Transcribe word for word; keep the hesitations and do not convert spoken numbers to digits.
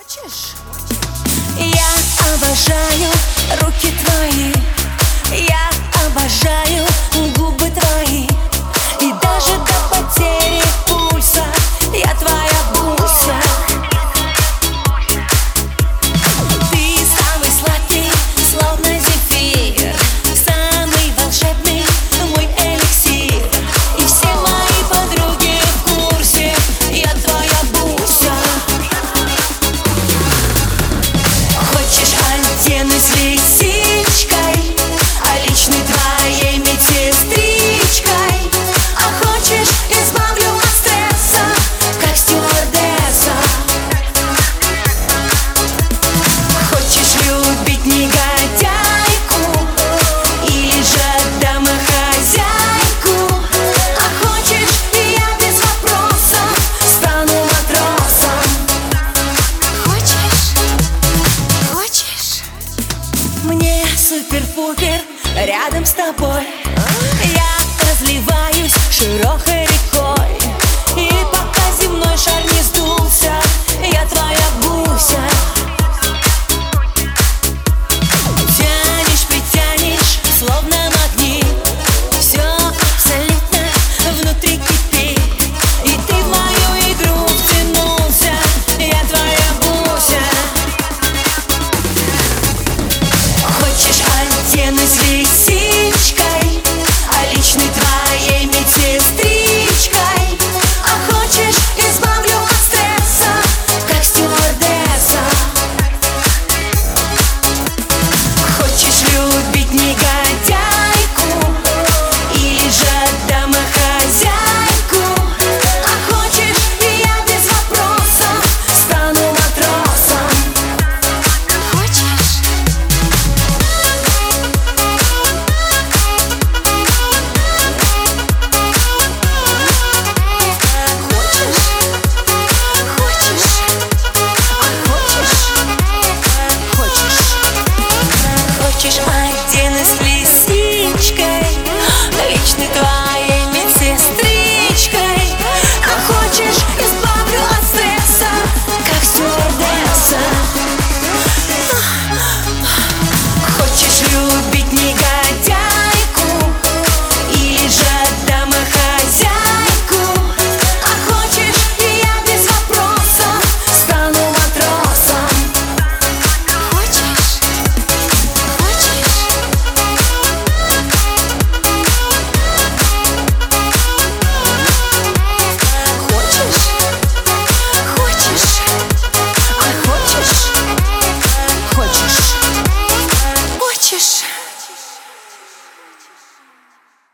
Хочешь? Я обожаю руки твои, я обожаю губы твои, и даже до потери пульса я твоя буся. Ты самый сладкий, словно зефир, самый волшебный мой эликсир, и все мои подруги в курсе, я твоя буся. Хочешь оттену с лисичкой, а личной твоей медсестричкой, а хочешь избавлю от стресса, как стюардесса. Хочешь любить негодяйку или же домохозяйку, а хочешь, я без вопросов стану матросом. Хочешь? Хочешь? Мне супер-пупер рядом с тобой, я разливаюсь широкой рекой, и пока земной шар не